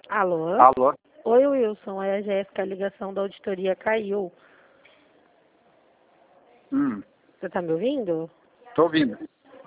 Alô? Alô? Oi, Wilson, é a Jéssica, a ligação da auditoria caiu. Você está me ouvindo? Tô ouvindo.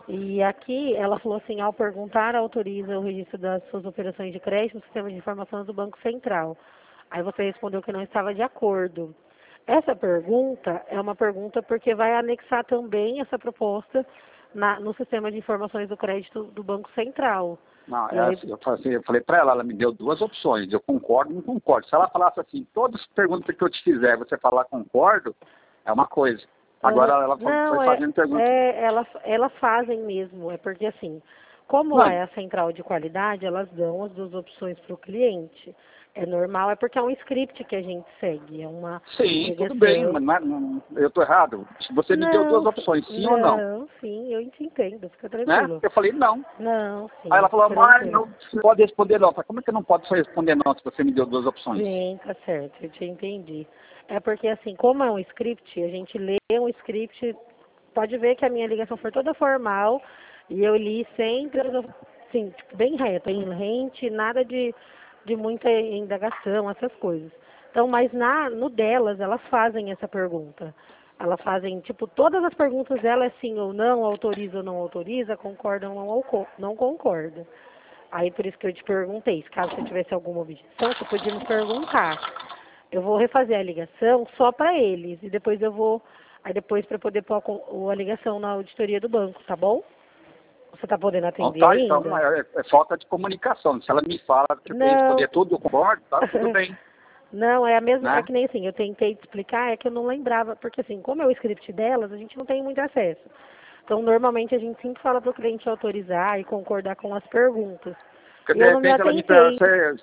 E aqui ela falou assim, ao perguntar, autoriza o registro das suas operações de crédito no sistema de informações do Banco Central. Aí você respondeu que não estava de acordo. Essa pergunta é uma pergunta porque vai anexar também essa proposta no sistema de informações do crédito do Banco Central. Não, E aí, eu falei para ela me deu duas opções, eu concordo e não concordo. Se ela falasse assim, todas as perguntas que eu te fizer, você falar concordo, é uma coisa. Agora ela foi fazendo perguntas. Elas fazem mesmo, é porque assim, como Não, lá é a central de qualidade, elas dão as duas opções para o cliente. É normal, é porque é um script que a gente segue, é uma sim, tudo bem, ligação. mas eu estou errado. Você me deu duas opções, sim ou não? Não, sim, eu te entendo, fica Né? tranquilo. Eu falei não. Não, sim, Aí ela falou, mas tranquilo. não pode responder não. Eu falei, como é que não pode responder não se você me deu duas opções? Sim, tá certo, eu te entendi. É porque assim, como é um script, a gente lê um script, pode ver que a minha ligação foi toda formal e eu li sempre, assim, tipo, bem reto, em rente, nada de muita indagação, essas coisas. Então, mas no delas, elas fazem essa pergunta. Elas fazem, tipo, todas as perguntas dela é sim ou não, autoriza ou não autoriza, concorda ou não concorda. Aí por isso que eu te perguntei, se caso você tivesse alguma objeção, você podia me perguntar. Eu vou refazer a ligação só para eles e depois eu vou, aí depois para poder pôr a ligação na auditoria do banco, tá bom? Você tá podendo Então atender tá, então ainda? é falta de comunicação. Se ela me fala que eu tenho que Não. responder tudo, eu concordo, tá tudo bem, Não, é a mesma, é né? que nem assim, eu tentei te explicar, é que eu não lembrava, porque assim, como é o script delas, a gente não tem muito acesso. Então, normalmente a gente sempre fala para o cliente autorizar e concordar com as perguntas. Porque E de eu não me repente ela me pergunta, atentei.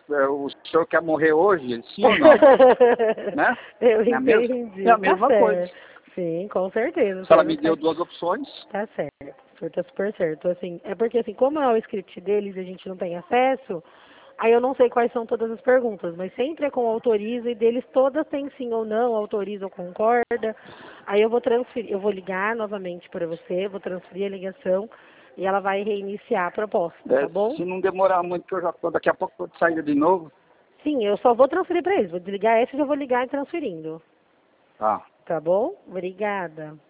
o senhor quer morrer hoje? Sim ou não? Né? Eu É entendi. a Tá mesma coisa. certo. Sim, com certeza. Se ela Você me não tá, deu duas opções, tá certo. O senhor tá super certo. Assim, é porque assim, como é o script deles e a gente não tem acesso, aí eu não sei quais são todas as perguntas, mas sempre é com autoriza e deles todas têm sim ou não, autoriza ou concorda. Aí eu vou transferir, eu vou ligar novamente para você, vou transferir a ligação e ela vai reiniciar a proposta, tá bom? se não demorar muito, que eu já tô, daqui a pouco eu tô saindo de novo. Sim, eu só vou transferir para eles. Vou desligar essa e já vou ligar e transferindo. Tá. Tá bom? Obrigada.